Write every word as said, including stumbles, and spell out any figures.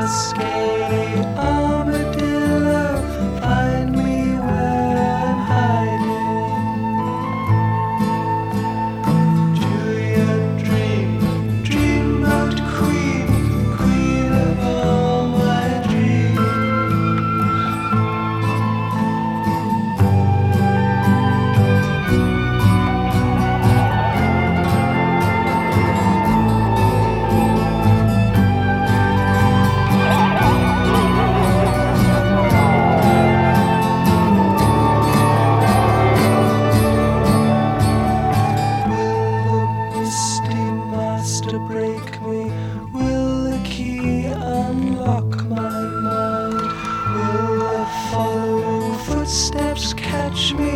the scaly armadillo find me where I'm hiding? Julia, dream, dream about Queen, Queen of all my dreams. To break me, will the key unlock my mind? Will the following footsteps catch me